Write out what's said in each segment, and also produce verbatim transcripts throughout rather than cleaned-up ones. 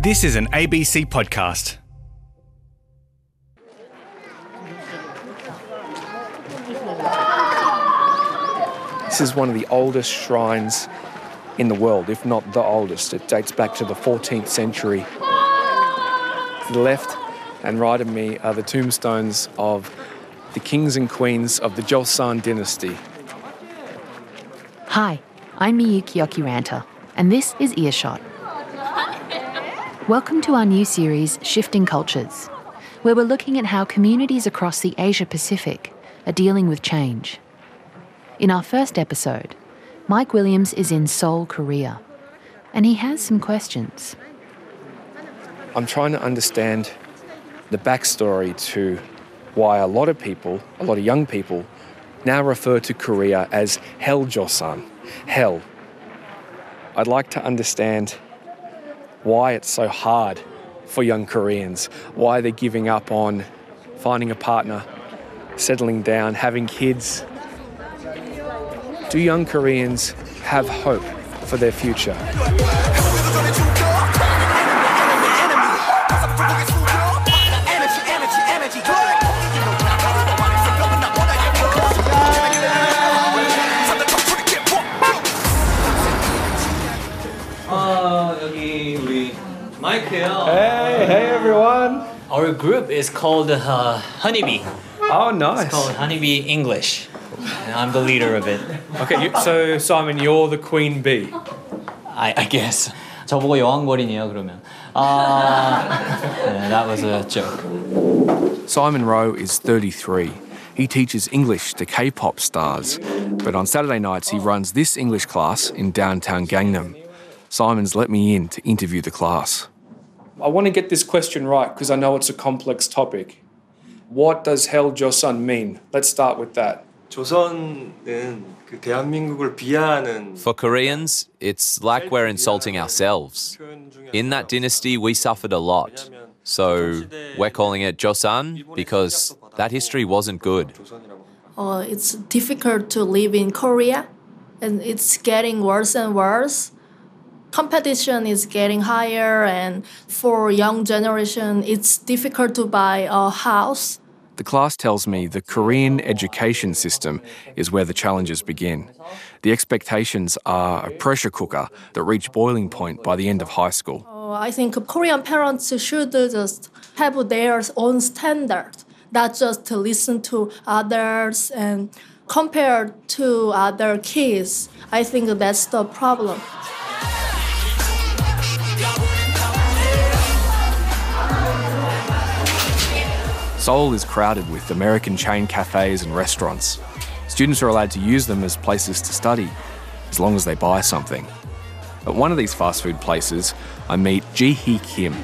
This is an A B C podcast. This is one of the oldest shrines in the world, if not the oldest. It dates back to the fourteenth century. To the left and right of me are the tombstones of the kings and queens of the Joseon dynasty. Hi, I'm Miyuki Okiranta, and this is Earshot. Welcome to our new series, Shifting Cultures, where we're looking at how communities across the Asia-Pacific are dealing with change. In our first episode, Mike Williams is in Seoul, Korea, and he has some questions. I'm trying to understand the backstory to why a lot of people, a lot of young people, now refer to Korea as Hell Joseon, hell. I'd like to understand why it's so hard for young Koreans, why they're giving up on finding a partner, settling down, having kids. Do young Koreans have hope for their future? 마이크요. Hey, hey everyone. Our group is called uh, Honeybee. Oh, nice. It's called Honeybee English. And I'm the leader of it. Okay, you, so Simon, you're the queen bee. I, I guess. 저보고 여왕벌이네요 그러면. Uh, yeah, that was a joke. Simon Rowe is thirty-three. He teaches English to K-pop stars, but on Saturday nights he runs this English class in downtown Gangnam. Simon's let me in to interview the class. I want to get this question right because I know it's a complex topic. What does Hell Joseon mean? Let's start with that. 조선은 그 대한민국을 비하하는 For Koreans, it's like we're insulting ourselves. In that dynasty, we suffered a lot. So we're calling it Joseon because that history wasn't good. Uh, it's difficult to live in Korea, and it's getting worse and worse. Competition is getting higher, and for young generation, it's difficult to buy a house. The class tells me the Korean education system is where the challenges begin. The expectations are a pressure cooker that reach boiling point by the end of high school. Uh, I think Korean parents should just have their own standard, not just to listen to others and compare to other kids. I think that's the problem. Seoul is crowded with American chain cafes and restaurants. Students are allowed to use them as places to study, as long as they buy something. At one of these fast food places, I meet Ji-hee Kim.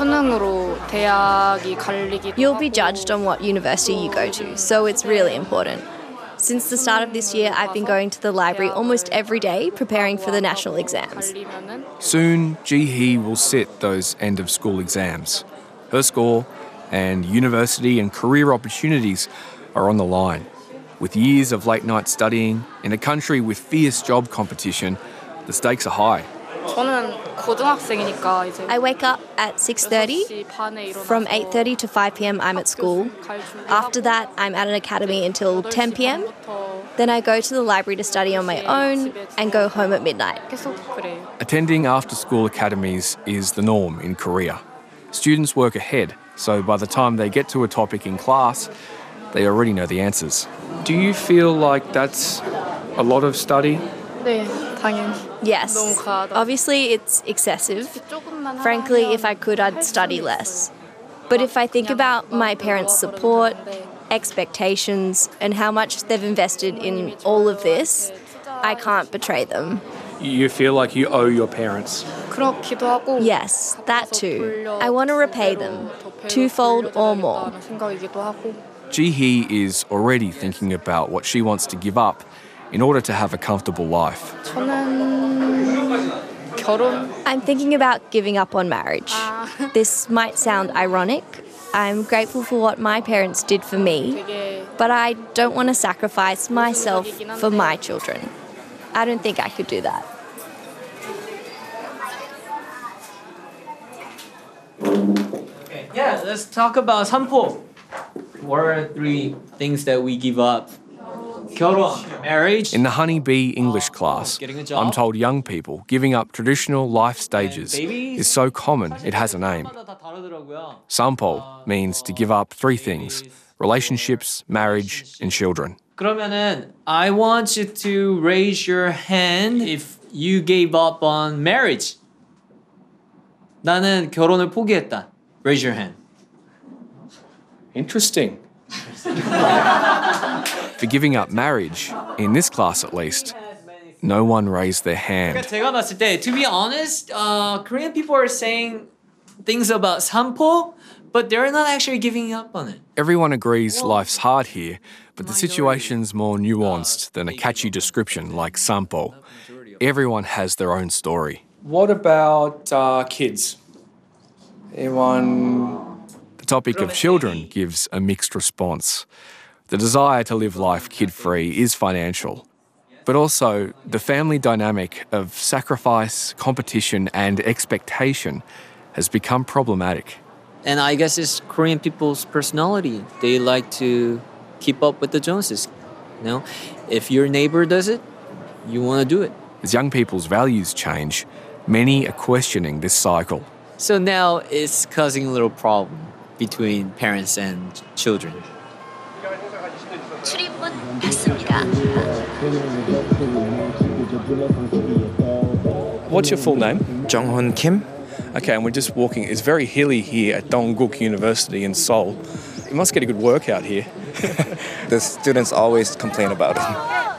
You'll be judged on what university you go to, so it's really important. Since the start of this year, I've been going to the library almost every day, preparing for the national exams. Soon, Ji-hee will sit those end-of-school exams. Her score and university and career opportunities are on the line. With years of late-night studying, in a country with fierce job competition, the stakes are high. I wake up at six thirty. From eight thirty to five p.m. I'm at school. After that, I'm at an academy until ten p.m. Then I go to the library to study on my own and go home at midnight. Attending after-school academies is the norm in Korea. Students work ahead, so by the time they get to a topic in class, they already know the answers. Do you feel like that's a lot of study? Yes. Obviously, it's excessive. Frankly, if I could, I'd study less. But if I think about my parents' support, expectations, and how much they've invested in all of this, I can't betray them. You feel like you owe your parents? Yes, that too. I want to repay them, twofold or more. Ji-hee is already thinking about what she wants to give up in order to have a comfortable life. I'm thinking about giving up on marriage. This might sound ironic. I'm grateful for what my parents did for me, but I don't want to sacrifice myself for my children. I don't think I could do that. let's talk about 삼포. What are three things that we give up? 결혼, marriage. In the Honeybee English class, getting a job. I'm told young people giving up traditional life stages babies. is so common it has a name. Sampo means to give up three things: relationships, marriage, and children. 그러면은 I want you to raise your hand if you gave up on marriage. 나는 결혼을 포기했다. Raise your hand. Interesting. For giving up marriage, in this class at least, no one raised their hand. 제가 봤을 때, to be honest, uh, Korean people are saying things about 삼포, but they're not actually giving up on it. Everyone agrees life's hard here, but the situation's more nuanced than a catchy description like Sampo. Everyone has their own story. What about uh, kids? Anyone? The topic of children gives a mixed response. The desire to live life kid-free is financial, but also the family dynamic of sacrifice, competition and expectation has become problematic. And I guess it's Korean people's personality. They like to keep up with the Joneses. You know, if your neighbor does it, you want to do it. As young people's values change, many are questioning this cycle. So now it's causing a little problem between parents and children. 출입문 닫습니다. What's your full name? Jong-hun Kim. Okay, and we're just walking. It's very hilly here at Dongguk University in Seoul. You must get a good workout here. The students always complain about it.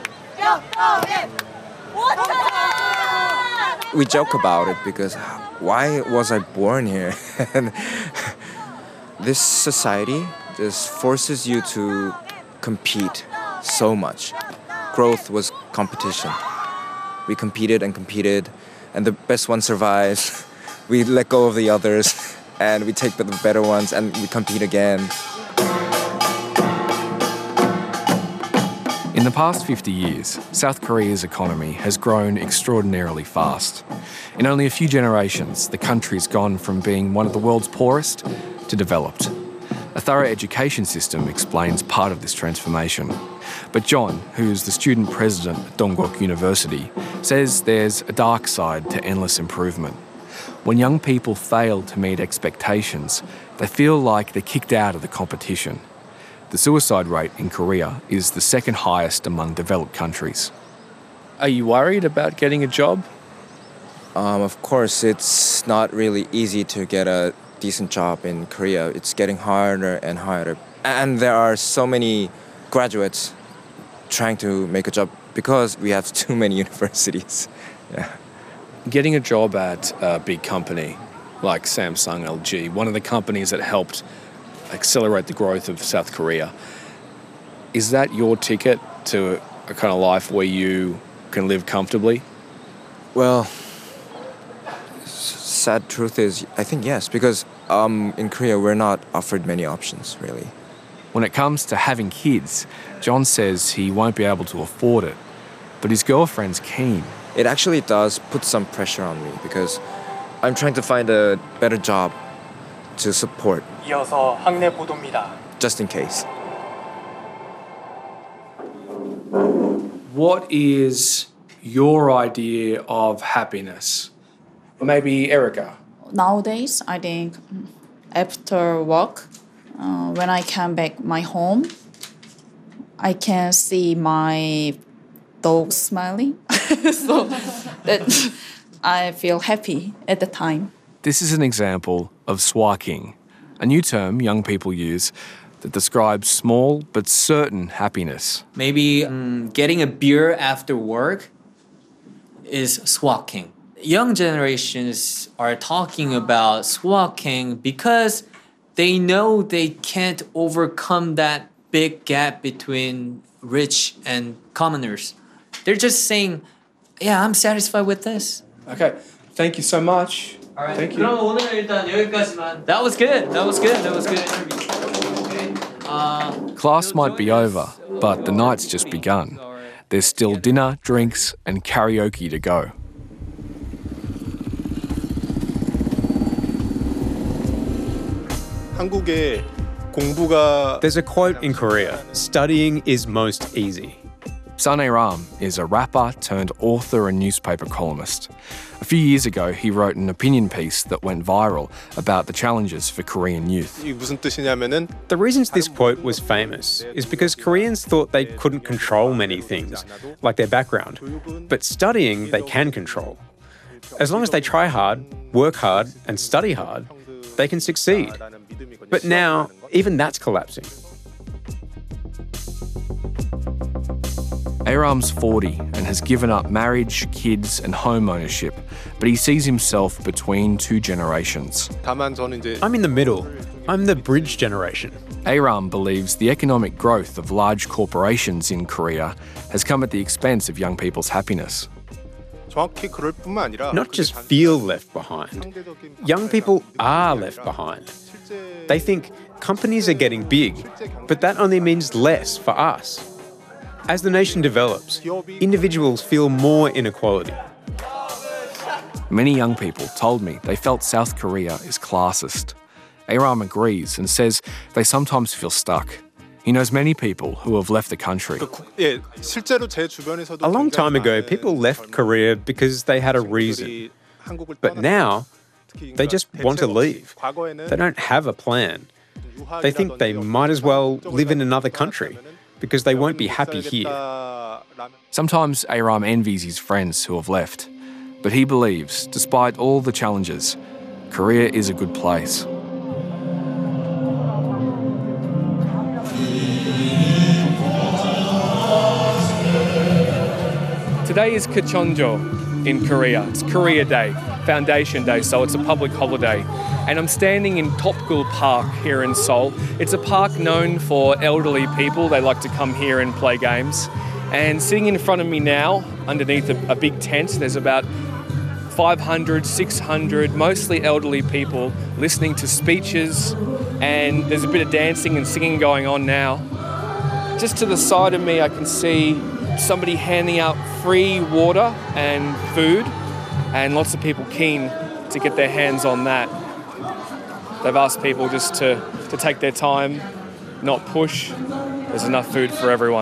We joke about it because why was I born here? This society just forces you to compete so much. Growth was competition. We competed and competed, and the best one survives. We let go of the others, and we take the better ones, and we compete again. In the past fifty years, South Korea's economy has grown extraordinarily fast. In only a few generations, the country's gone from being one of the world's poorest to developed. A thorough education system explains part of this transformation. But John, who's the student president at Dongguk University, says there's a dark side to endless improvement. When young people fail to meet expectations, they feel like they're kicked out of the competition. The suicide rate in Korea is the second highest among developed countries. Are you worried about getting a job? Um, of course, it's not really easy to get a decent job in Korea. It's getting harder and harder. And there are so many graduates trying to make a job because we have too many universities. Yeah. Getting a job at a big company like Samsung, L G, one of the companies that helped accelerate the growth of South Korea, is that your ticket to a kind of life where you can live comfortably? Well, sad truth is, I think yes, because um, in Korea we're not offered many options, really. When it comes to having kids, John says he won't be able to afford it, but his girlfriend's keen. It actually does put some pressure on me because I'm trying to find a better job to support. 이어서 학내 보도입니다. Just in case. What is your idea of happiness? Or maybe Erica. Nowadays, I think after work, uh, when I come back my home, I can see my dog smiling. So that I feel happy at the time. This is an example of swaking, a new term young people use that describes small but certain happiness. Maybe um, getting a beer after work is swaking. Young generations are talking about swaking because they know they can't overcome that big gap between rich and commoners. They're just saying, yeah, I'm satisfied with this. Okay, thank you so much. All right. Thank you. 그럼 오늘은 일단 여기까지만. That was good. That was good. That was good interview. Okay. Uh, Class might be over, but the night's just begun. There's still dinner, drinks, and karaoke to go. 한국에 공부가 There's a quote in Korea, studying is most easy. Sun Aram is a rapper turned author and newspaper columnist. A few years ago, he wrote an opinion piece that went viral about the challenges for Korean youth. 이게 무슨 뜻이냐면은 The reasons this quote was famous is because Koreans thought they couldn't control many things, like their background. But studying, they can control. As long as they try hard, work hard, and study hard, they can succeed. But now, even that's collapsing. Aram's forty and has given up marriage, kids, and home ownership, but he sees himself between two generations. 다만 저는 이제 I'm in the middle. I'm the bridge generation. Aram believes the economic growth of large corporations in Korea has come at the expense of young people's happiness. 정확히 그럴 뿐만 아니라 Not just feel left behind. Young people are left behind. They think companies are getting big, but that only means less for us. As the nation develops, individuals feel more inequality. Many young people told me they felt South Korea is classist. Aram agrees and says they sometimes feel stuck. He knows many people who have left the country. 예, 실제로 제 주변에서도 A long time ago, people left Korea because they had a reason. But now, they just want to leave. They don't have a plan. They think they might as well live in another country because they won't be happy here. Sometimes Aram envies his friends who have left, but he believes, despite all the challenges, Korea is a good place. Today is Kachonjo in Korea. It's Korea Day, Foundation Day, so it's a public holiday. And I'm standing in Topgul Park here in Seoul. It's a park known for elderly people. They like to come here and play games. And sitting in front of me now, underneath a, a big tent, there's about five hundred, six hundred, mostly elderly people listening to speeches, and there's a bit of dancing and singing going on now. Just to the side of me, I can see somebody handing out free water and food, and lots of people keen to get their hands on that. They've asked people just to, to take their time, not push. There's enough food for everyone.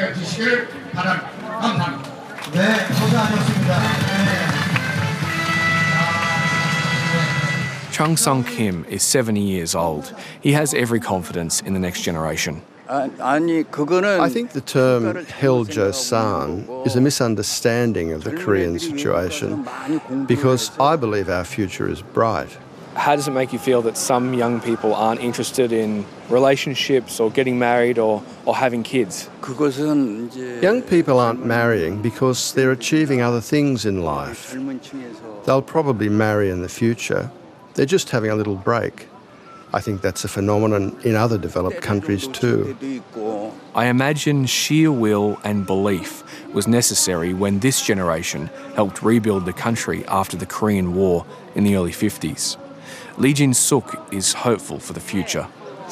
Chung Sung Kim is seventy years old. He has every confidence in the next generation. I think the term Heljosan is a misunderstanding of the Korean situation because I believe our future is bright. How does it make you feel that some young people aren't interested in relationships or getting married or, or having kids? Young people aren't marrying because they're achieving other things in life. They'll probably marry in the future. They're just having a little break. I think that's a phenomenon in other developed countries too. I imagine sheer will and belief was necessary when this generation helped rebuild the country after the Korean War in the early fifties. Lee Jin-suk is hopeful for the future.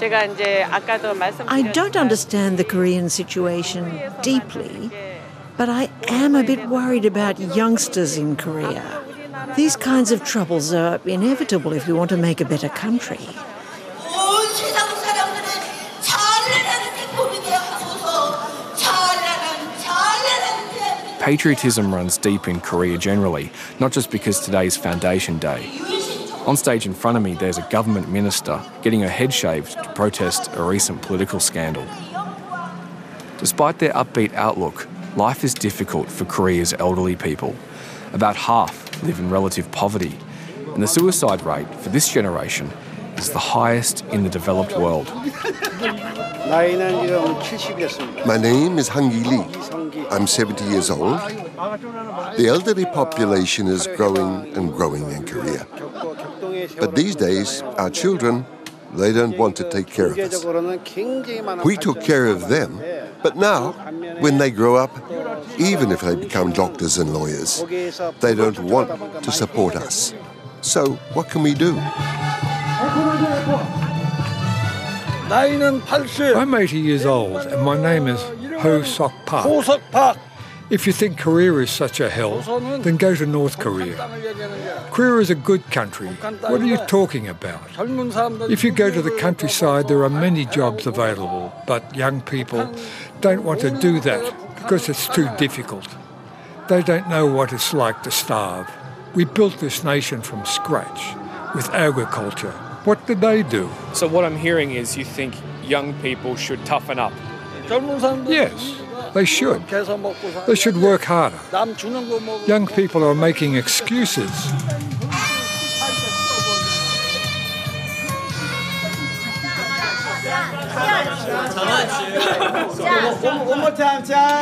I don't understand the Korean situation deeply, but I am a bit worried about youngsters in Korea. These kinds of troubles are inevitable if we want to make a better country. Patriotism runs deep in Korea generally, not just because today's Foundation Day. On stage in front of me, there's a government minister getting her head shaved to protest a recent political scandal. Despite their upbeat outlook, life is difficult for Korea's elderly people. About half live in relative poverty, and the suicide rate for this generation is the highest in the developed world. My name is Hang Lee. I'm seventy years old. The elderly population is growing and growing in Korea. But these days, our children, they don't want to take care of us. We took care of them, but now, when they grow up, even if they become doctors and lawyers, they don't want to support us. So what can we do? I'm eighty years old and my name is Ho Sok Park. If you think Korea is such a hell, then go to North Korea. Korea is a good country. What are you talking about? If you go to the countryside, there are many jobs available, but young people don't want to do that because it's too difficult. They don't know what it's like to starve. We built this nation from scratch with agriculture. What did they do? So what I'm hearing is you think young people should toughen up. Yes, they should. They should work harder. Young people are making excuses. One more time,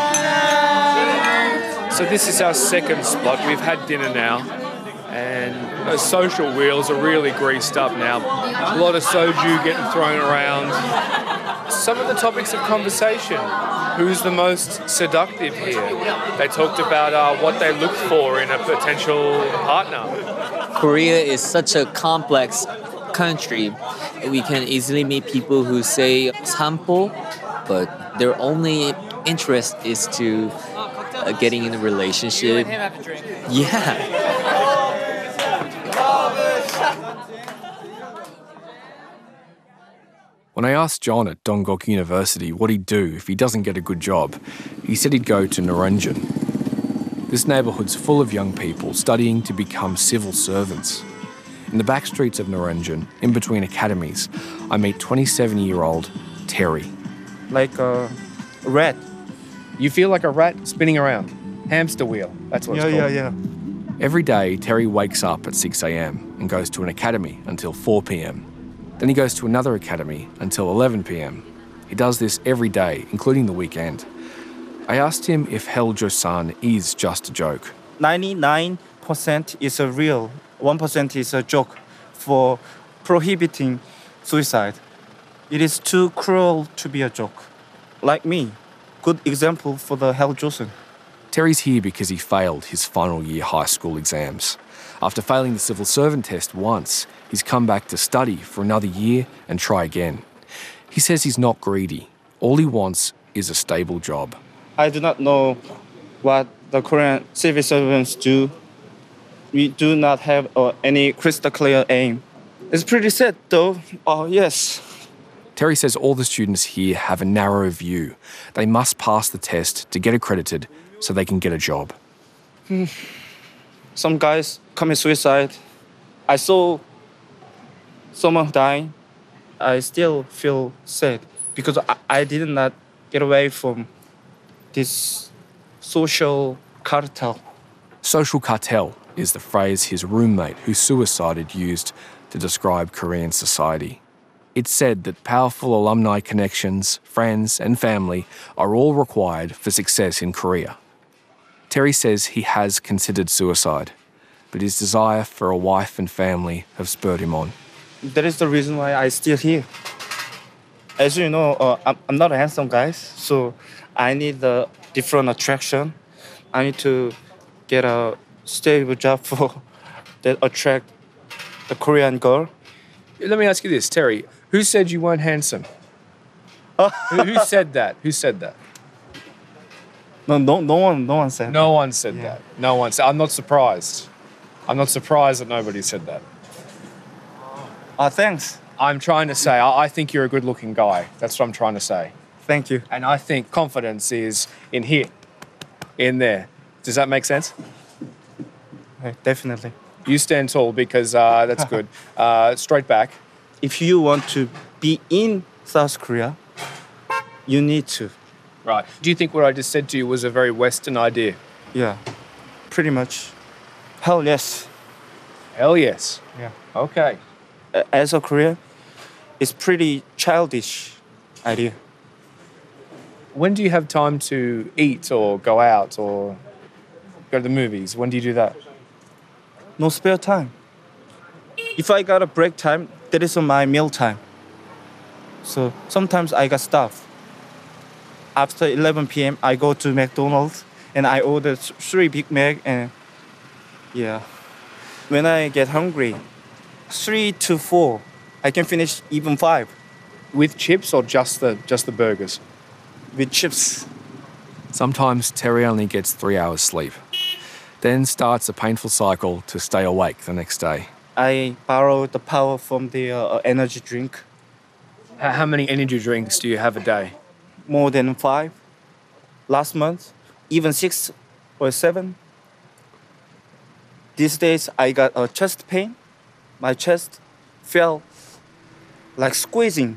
So this is our second spot. We've had dinner now, and those social wheels are really greased up now. A lot of soju getting thrown around. Some of the topics of conversation. Who's the most seductive here? They talked about uh, what they look for in a potential partner. Korea is such a complex country. We can easily meet people who say sampo, but their only interest is to uh, getting in a relationship. Yeah. When I asked John at Dongguk University what he'd do if he doesn't get a good job, he said he'd go to Naranjan. This neighbourhood's full of young people studying to become civil servants. In the back streets of Naranjan, in between academies, I meet twenty-seven-year-old Terry. Like a rat. You feel like a rat spinning around. Hamster wheel, that's what yeah, it's called. Yeah, yeah, Every day, Terry wakes up at six a.m. and goes to an academy until four p.m. Then he goes to another academy until eleven p.m. He does this every day, including the weekend. I asked him if Hell Joseon is just a joke. ninety-nine percent is a real, one percent is a joke for prohibiting suicide. It is too cruel to be a joke. Like me, good example for the Hell Joseon. Terry's here because he failed his final year high school exams. After failing the civil servant test once, he's come back to study for another year and try again. He says he's not greedy. All he wants is a stable job. I do not know what the Korean civil servants do. We do not have uh, any crystal clear aim. It's pretty sad though. Oh, yes. Terry says all the students here have a narrow view. They must pass the test to get accredited so they can get a job. Some guys commit suicide. I saw someone dying. I still feel sad because I, I did not get away from this social cartel. Social cartel is the phrase his roommate who suicided used to describe Korean society. It's said that powerful alumni connections, friends and family are all required for success in Korea. Terry says he has considered suicide, but his desire for a wife and family have spurred him on. That is the reason why I'm still here. As you know, uh, I'm, I'm not a handsome guy, so I need a different attraction. I need to get a stable job for that attract the Korean girl. Let me ask you this, Terry. Who said you weren't handsome? who, who said that? Who said that? No, no, no one, no one said. No one said yeah. that. No one said. I'm not surprised. I'm not surprised that nobody said that. Oh, thanks. I'm trying to say, I, I think you're a good-looking guy. That's what I'm trying to say. Thank you. And I think confidence is in here, in there. Does that make sense? Hey, definitely. You stand tall because uh, that's good. Uh, straight back. If you want to be in South Korea, you need to. Right. Do you think what I just said to you was a very Western idea? Yeah, pretty much. Hell yes. Hell yes. Yeah. Okay. As a Korean, it's pretty childish idea. When do you have time to eat or go out or go to the movies? When do you do that? No spare time. If I got a break time, that is my meal time. So sometimes I got stuff. After eleven p.m., I go to McDonald's and I order three Big Mac and yeah. When I get hungry, three to four, I can finish even five. With chips or just the just the burgers? With chips. Sometimes Terry only gets three hours sleep, then starts a painful cycle to stay awake the next day. I borrow the power from the uh, energy drink. How many energy drinks do you have a day? More than five. Last month, even six or seven. These days, I got a chest pain. My chest felt like squeezing.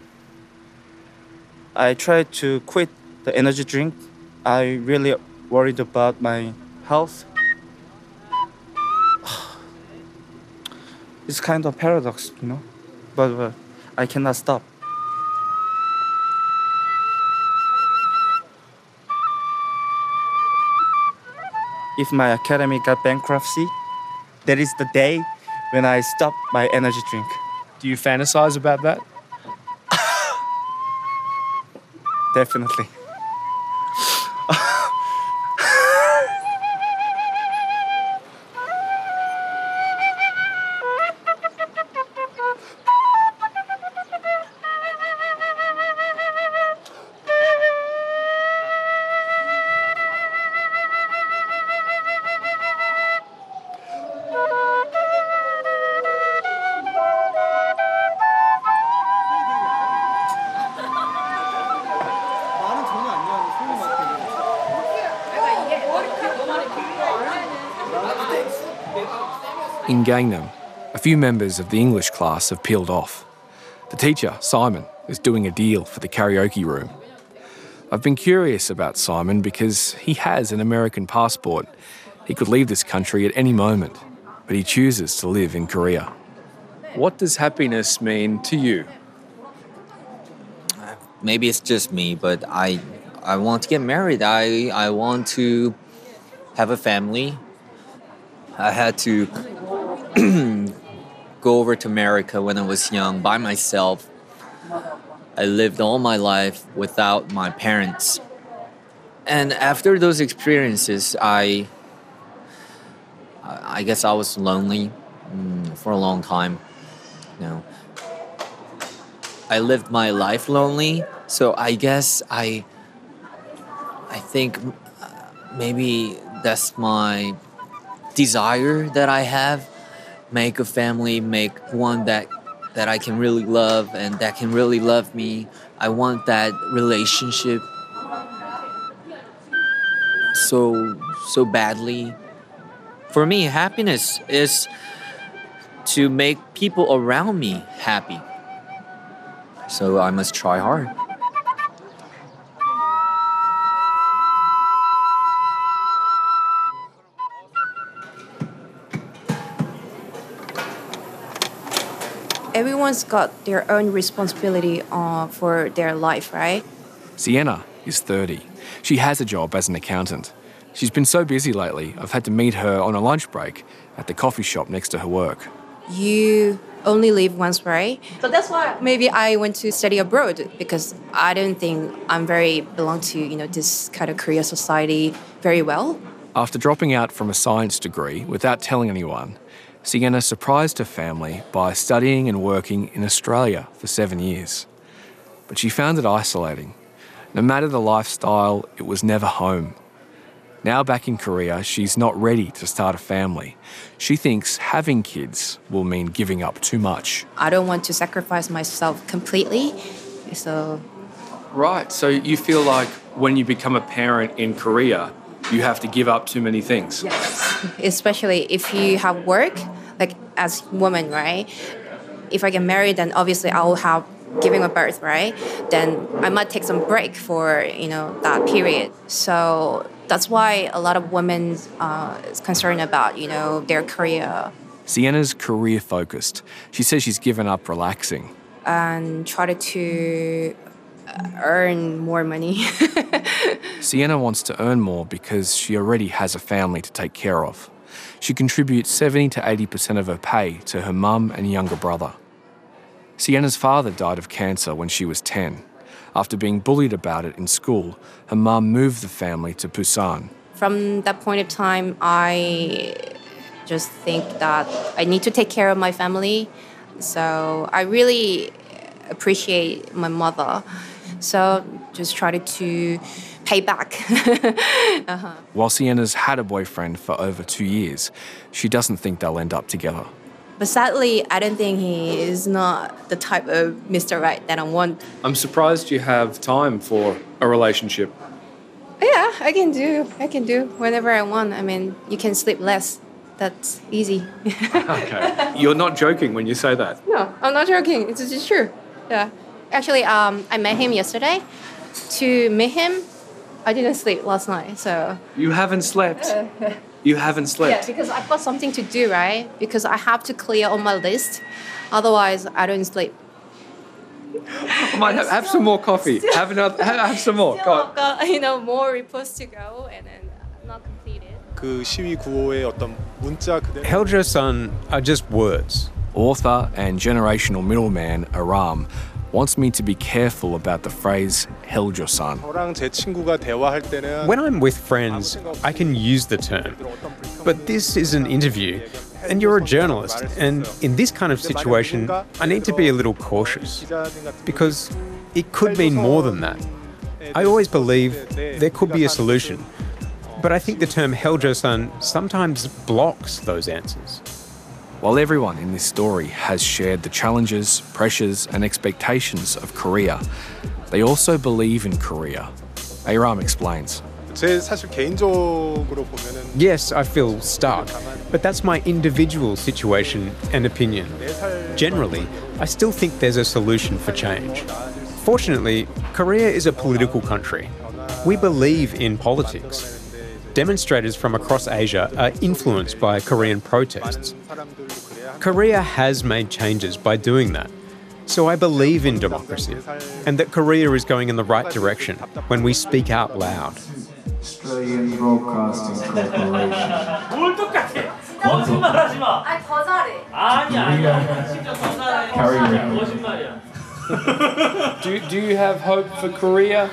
I tried to quit the energy drink. I really worried about my health. It's kind of paradox, you know, but uh, I cannot stop. If my academy got bankruptcy, that is the day when I stop my energy drink. Do you fantasize about that? Definitely. In Gangnam, a few members of the English class have peeled off. The teacher, Simon, is doing a deal for the karaoke room. I've been curious about Simon because he has an American passport. He could leave this country at any moment, but he chooses to live in Korea. What does happiness mean to you? Maybe it's just me, but I I want to get married. I, I want to have a family. I had to go over to America when I was young by myself. I lived all my life without my parents. And after those experiences, I I guess I was lonely mm, for a long time. You know, I lived my life lonely, so I guess I I think maybe that's my desire that I have. Make a family, make one that that I can really love and that can really love me. I want that relationship so so badly. For me, happiness is to make people around me happy. So I must try hard. Everyone's got their own responsibility uh, for their life, right? Sienna is thirty. She has a job as an accountant. She's been so busy lately, I've had to meet her on a lunch break at the coffee shop next to her work. You only live once, right? So that's why maybe I went to study abroad, because I don't think I'm very belong to, you know, this kind of Korea society very well. After dropping out from a science degree without telling anyone, Sienna surprised her family by studying and working in Australia for seven years. But she found it isolating. No matter the lifestyle, it was never home. Now back in Korea, she's not ready to start a family. She thinks having kids will mean giving up too much. I don't want to sacrifice myself completely, so... Right, so you feel like when you become a parent in Korea, you have to give up too many things? Yes. Especially if you have work, like as woman, right? If I get married, then obviously I will have giving a birth, right? Then I might take some break for, you know, that period. So that's why a lot of women uh, is concerned about, you know, their career. Sienna's career focused. She says she's given up relaxing. And try to earn more money. Sienna wants to earn more because she already has a family to take care of. She contributes seventy to eighty percent of her pay to her mum and younger brother. Sienna's father died of cancer when she was ten. After being bullied about it in school, her mum moved the family to Busan. From that point of time, I just think that I need to take care of my family. So I really appreciate my mother. So just try to pay back. uh-huh. While Sienna's had a boyfriend for over two years, she doesn't think they'll end up together. But sadly, I don't think he is not the type of Mister Right that I want. I'm surprised you have time for a relationship. Yeah, I can do. I can do whenever I want. I mean, you can sleep less. That's easy. Okay. You're not joking when you say that. No, I'm not joking. It's just true. Yeah. Actually, um, I met him yesterday. To meet him, I didn't sleep last night, so... You haven't slept? You haven't slept? Yeah, because I've got something to do, right? Because I have to clear on my list. Otherwise, I don't sleep. I might have, have some more coffee. Still, have another. Have, have some more. Still Go on. I've got, you know, more reports to go and then not completed. 그 시위 구호의 어떤 문자 그대로 Heljo-san are just words. Author and generational middleman Aram wants me to be careful about the phrase Heljo-san. 저랑 제 친구가 대화할 때는 When I'm with friends, I can use the term. But this is an interview, and you're a journalist, and in this kind of situation, I need to be a little cautious, because it could mean more than that. I always believe there could be a solution, but I think the term Heljo-san sometimes blocks those answers. While everyone in this story has shared the challenges, pressures and expectations of Korea, they also believe in Korea. Aram explains. 제 사실 개인적으로 보면은 Yes, I feel stuck, but that's my individual situation and opinion. Generally, I still think there's a solution for change. Fortunately, Korea is a political country. We believe in politics. Demonstrators from across Asia are influenced by Korean protests. Korea has made changes by doing that. So I believe in democracy and that Korea is going in the right direction when we speak out loud. Australian Broadcasting Corporation. do, do you have hope for Korea?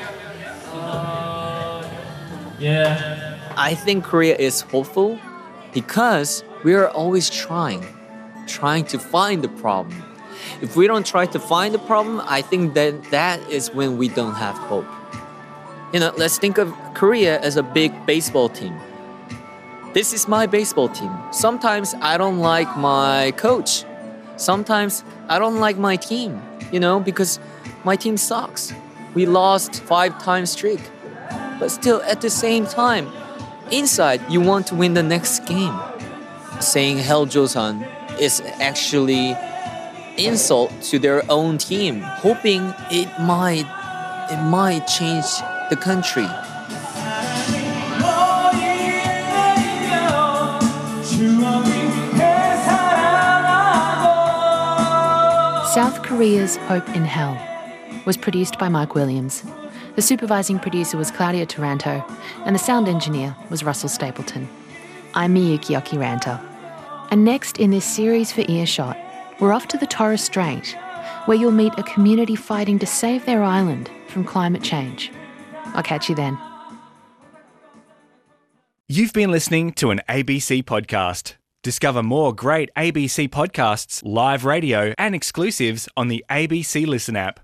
Yeah. I think Korea is hopeful because we are always trying, trying to find the problem. If we don't try to find the problem, I think that that is when we don't have hope. You know, let's think of Korea as a big baseball team. This is my baseball team. Sometimes I don't like my coach. Sometimes I don't like my team, you know, because my team sucks. We lost five times streak. But still, at the same time, inside, you want to win the next game. Saying Heljo-san is actually insult to their own team, hoping it might, it might change the country. South Korea's Hope in Hell was produced by Mike Williams. The supervising producer was Claudia Taranto, and the sound engineer was Russell Stapleton. I'm Miyuki Okiranta. And next in this series for Earshot, we're off to the Torres Strait, where you'll meet a community fighting to save their island from climate change. I'll catch you then. You've been listening to an A B C podcast. Discover more great A B C podcasts, live radio, and exclusives on the A B C Listen app.